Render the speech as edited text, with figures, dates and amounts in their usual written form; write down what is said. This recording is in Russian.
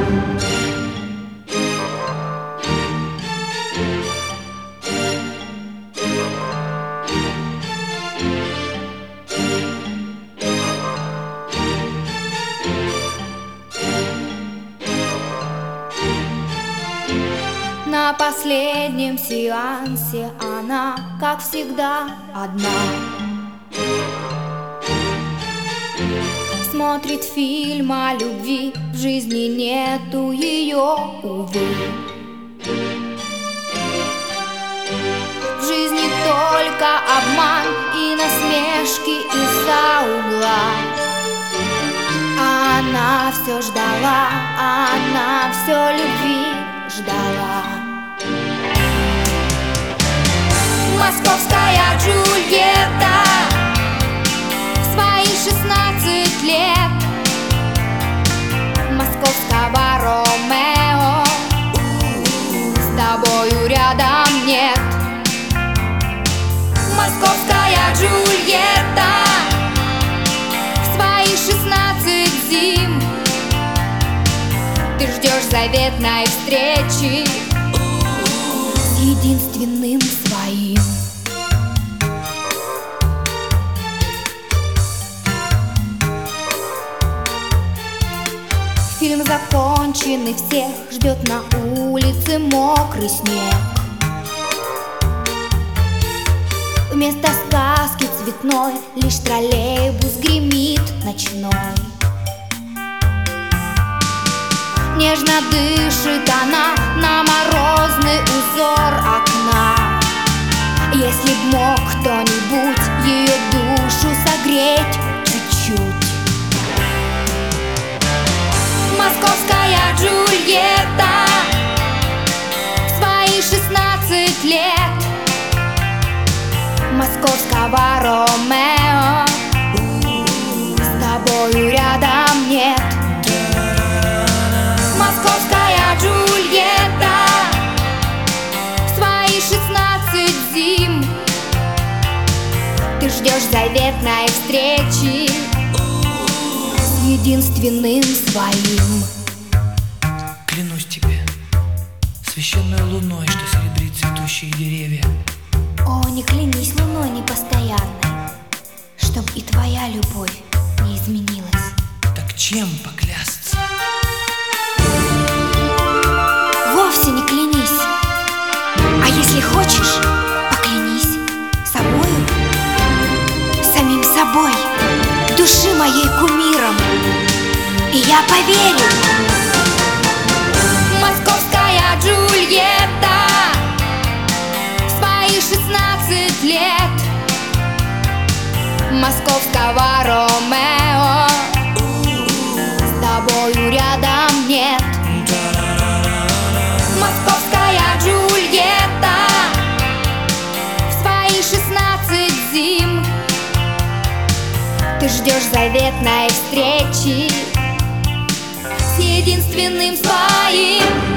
На последнем сеансе она, как всегда, одна. Смотрит фильм о любви, в жизни нету ее, увы. В жизни только обман и насмешки из-за угла. А она все ждала, она все любви ждала. Московская Джульетта в свои 16 лет, московского Ромео с тобою рядом нет. Московская Джульетта в свои 16 зим, ты ждешь заветной встречи с единственным своим. Фильм закончен, и всех ждет на улице мокрый снег. Вместо сказки цветной лишь троллейбус гремит ночной. Нежно дышит она на морозный узор окна. Если б мог кто-нибудь ее душу согреть чуть-чуть. Московская Джульетта в свои 16 лет, московского Ромео с тобою рядом нет. Московская Джульетта в свои 16 зим, ты ждешь заветной встречи с единственным своим. Клянусь тебе священной луной, что серебрит цветущие деревья. О, не клянись луной непостоянной, чтоб и твоя любовь не изменилась. Так чем поклясться? Вовсе не клянись. А если хочешь, поклянись собою, самим собой, души моей кумиром, и я поверю. Московская Джульетта в свои 16 лет, московского Ромео с тобою рядом нет. Московская Джульетта в свои 16 зим, ты ждешь заветной встречи с единственным своим.